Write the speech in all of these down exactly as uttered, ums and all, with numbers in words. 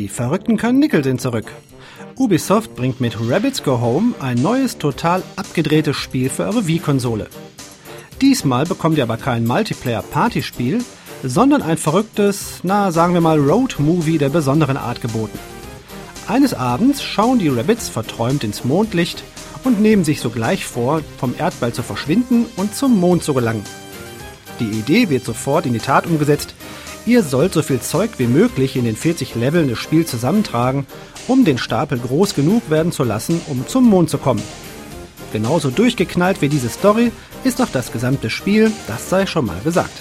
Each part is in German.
Die verrückten Karnickel sind zurück. Ubisoft bringt mit Rabbids Go Home ein neues, total abgedrehtes Spiel für eure Wii-Konsole. Diesmal bekommt ihr aber kein Multiplayer-Partyspiel, sondern ein verrücktes, na sagen wir mal Road-Movie der besonderen Art geboten. Eines Abends schauen die Rabbids verträumt ins Mondlicht und nehmen sich sogleich vor, vom Erdball zu verschwinden und zum Mond zu gelangen. Die Idee wird sofort in die Tat umgesetzt. Ihr sollt so viel Zeug wie möglich in den vierzig Leveln des Spiels zusammentragen, um den Stapel groß genug werden zu lassen, um zum Mond zu kommen. Genauso durchgeknallt wie diese Story ist auch das gesamte Spiel, das sei schon mal gesagt.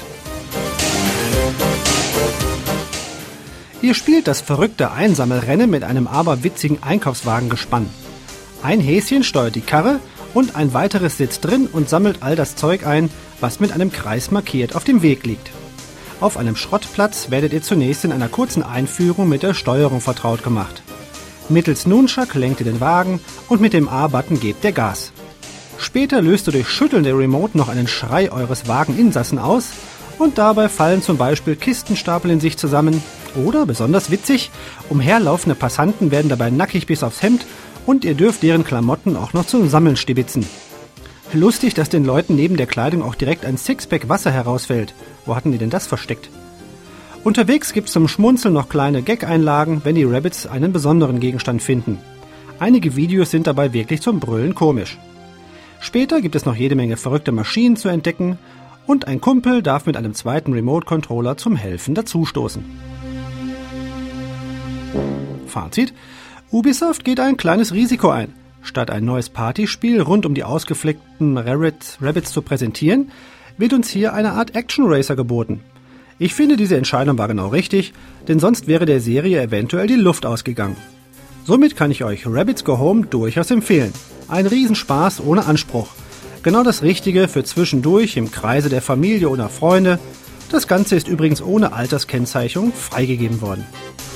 Ihr spielt das verrückte Einsammelrennen mit einem aberwitzigen Einkaufswagengespann. Ein Häschen steuert die Karre und ein weiteres sitzt drin und sammelt all das Zeug ein, was mit einem Kreis markiert auf dem Weg liegt. Auf einem Schrottplatz werdet ihr zunächst in einer kurzen Einführung mit der Steuerung vertraut gemacht. Mittels Nunchuck lenkt ihr den Wagen und mit dem A-Button gebt ihr Gas. Später löst ihr durch Schütteln der Remote noch einen Schrei eures Wageninsassen aus und dabei fallen zum Beispiel Kistenstapel in sich zusammen oder, besonders witzig, umherlaufende Passanten werden dabei nackig bis aufs Hemd und ihr dürft deren Klamotten auch noch zum Sammeln stibitzen. Lustig, dass den Leuten neben der Kleidung auch direkt ein Sixpack Wasser herausfällt. Wo hatten die denn das versteckt? Unterwegs gibt's zum Schmunzeln noch kleine Gag-Einlagen, wenn die Rabbids einen besonderen Gegenstand finden. Einige Videos sind dabei wirklich zum Brüllen komisch. Später gibt es noch jede Menge verrückte Maschinen zu entdecken und ein Kumpel darf mit einem zweiten Remote-Controller zum Helfen dazustoßen. Fazit: Ubisoft geht ein kleines Risiko ein. Statt ein neues Partyspiel rund um die ausgeflickten Rabbids zu präsentieren, wird uns hier eine Art Action-Racer geboten. Ich finde, diese Entscheidung war genau richtig, denn sonst wäre der Serie eventuell die Luft ausgegangen. Somit kann ich euch Rabbids Go Home durchaus empfehlen. Ein Riesenspaß ohne Anspruch. Genau das Richtige für zwischendurch im Kreise der Familie oder Freunde. Das Ganze ist übrigens ohne Alterskennzeichnung freigegeben worden.